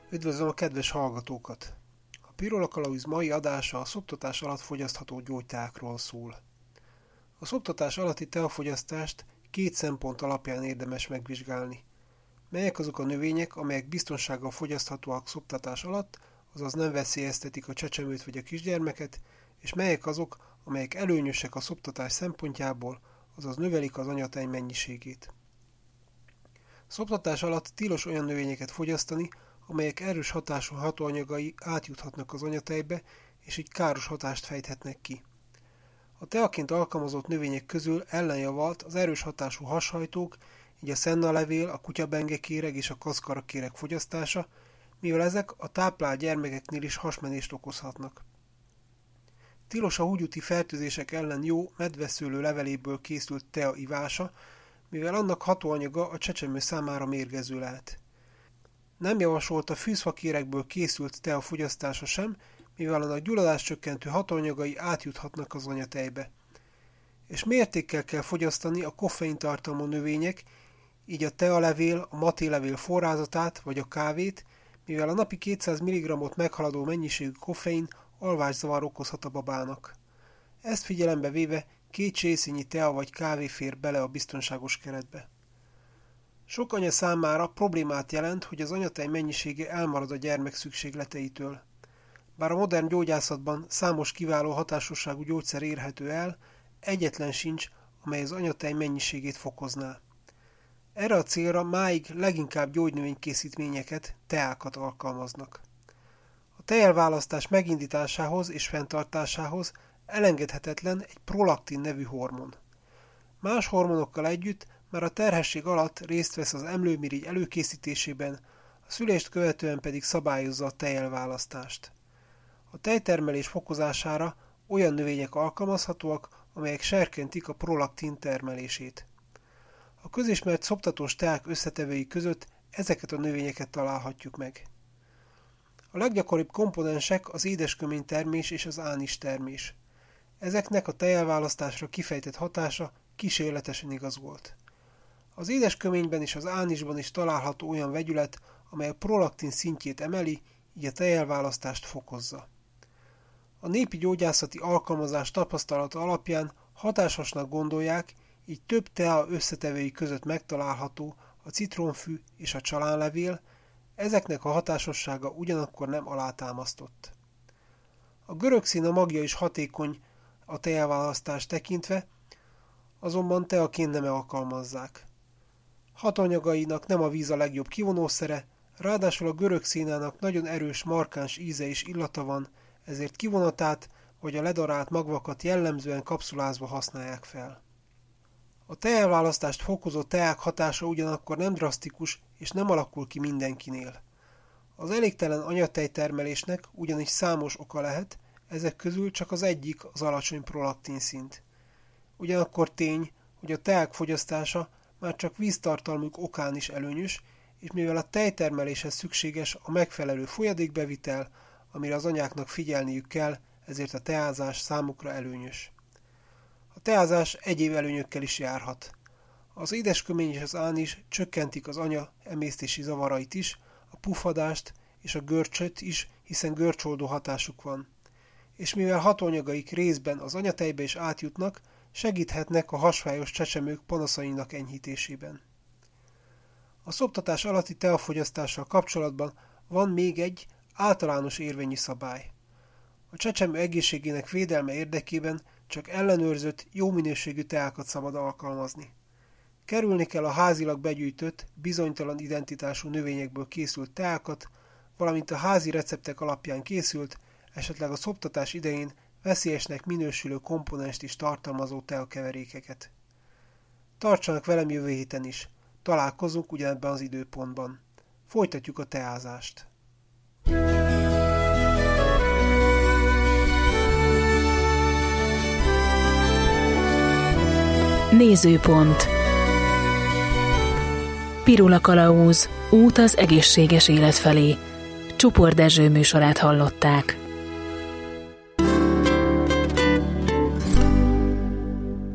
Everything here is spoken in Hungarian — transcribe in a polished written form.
Üdvözlöm a kedves hallgatókat! A Pirula Kalauz mai adása a szoptatás alatt fogyasztható gyógyteákról szól. A szoptatás alatti teafogyasztást két szempont alapján érdemes megvizsgálni. Melyek azok a növények, amelyek biztonsággal fogyaszthatóak szoptatás alatt, azaz nem veszélyeztetik a csecsemőt vagy a kisgyermeket, és melyek azok, amelyek előnyösek a szoptatás szempontjából, azaz növelik az anyatej mennyiségét. Szoptatás alatt tilos olyan növényeket fogyasztani, amelyek erős hatású hatóanyagai átjuthatnak az anyatejbe, és így káros hatást fejthetnek ki. A teaként alkalmazott növények közül ellenjavalt az erős hatású hashajtók, így a szennalevél, a kutyabengekéreg és a kaszkarakéreg fogyasztása, mivel ezek a táplált gyermekeknél is hasmenést okozhatnak. Tilos a húgyúti fertőzések ellen jó medveszőlő leveléből készült tea ivása, mivel annak hatóanyaga a csecsemő számára mérgező lehet. Nem javasolt a fűzfakérekből készült tea fogyasztása sem, mivel annak gyulladáscsökkentő hatóanyagai átjuthatnak az anyatejbe. És mértékkel kell fogyasztani a koffeintartalmú növények, így a tealevél, a matélevél forrázatát vagy a kávét, mivel a napi 200 mg-ot meghaladó mennyiségű koffein alvászavar okozhat a babának. Ezt figyelembe véve 2 csészényi tea vagy kávé fér bele a biztonságos keretbe. Sok anya számára problémát jelent, hogy az anyatej mennyisége elmarad a gyermek szükségleteitől. Bár a modern gyógyászatban számos kiváló hatásosságú gyógyszer érhető el, egyetlen sincs, amely az anyatej mennyiségét fokozná. Erre a célra máig leginkább gyógynövénykészítményeket, teákat alkalmaznak. A tejelválasztás megindításához és fenntartásához elengedhetetlen egy prolaktin nevű hormon. Más hormonokkal együtt már a terhesség alatt részt vesz az emlőmirigy előkészítésében, a szülést követően pedig szabályozza a tejelválasztást. A tejtermelés fokozására olyan növények alkalmazhatóak, amelyek serkentik a prolaktin termelését. A közismert szoptatós teák összetevői között ezeket a növényeket találhatjuk meg. A leggyakoribb komponensek az édeskömény termés és az ánis termés. Ezeknek a tejelválasztásra kifejtett hatása kísérletesen igaz volt. Az édesköményben és az ánisban is található olyan vegyület, amely a prolaktin szintjét emeli, így a tejelválasztást fokozza. A népi gyógyászati alkalmazás tapasztalata alapján hatásosnak gondolják, így több tea összetevői között megtalálható a citronfű és a csalánlevél, ezeknek a hatásossága ugyanakkor nem alátámasztott. A görög szína magja is hatékony a tejelválasztást tekintve, azonban teaként nem alkalmazzák. Hatanyagainak nem a víz a legjobb kivonószere, ráadásul a görög színának nagyon erős, markáns íze és illata van, ezért kivonatát vagy a ledarált magvakat jellemzően kapszulázva használják fel. A tejelválasztást fokozó teák hatása ugyanakkor nem drasztikus és nem alakul ki mindenkinél. Az elégtelen anyatejtermelésnek ugyanis számos oka lehet, ezek közül csak az egyik az alacsony prolaktin szint. Ugyanakkor tény, hogy a teák fogyasztása már csak víztartalmuk okán is előnyös, és mivel a tejtermeléshez szükséges a megfelelő folyadékbevitel, amire az anyáknak figyelniük kell, ezért a teázás számukra előnyös. A teázás egyéb előnyökkel is járhat. Az édeskömény és az ánis csökkentik az anya emésztési zavarait is, a pufadást és a görcsöt is, hiszen görcsoldó hatásuk van. És mivel hatóanyagaik részben az anyatejbe is átjutnak, segíthetnek a hasfájos csecsemők panaszainak enyhítésében. A szoptatás alatti teafogyasztással kapcsolatban van még egy általános érvényű szabály. A csecsemő egészségének védelme érdekében csak ellenőrzött, jó minőségű teákat szabad alkalmazni. Kerülni kell a házilag begyűjtött, bizonytalan identitású növényekből készült teákat, valamint a házi receptek alapján készült, esetleg a szoptatás idején veszélyesnek minősülő komponenst is tartalmazó teakeverékeket. Tartsanak velem jövő héten is. Találkozunk ugyanebben az időpontban. Folytatjuk a teázást. Nézőpont. Pirula Kalauz. Út az egészséges élet felé. Csupor Dezső műsorát hallották.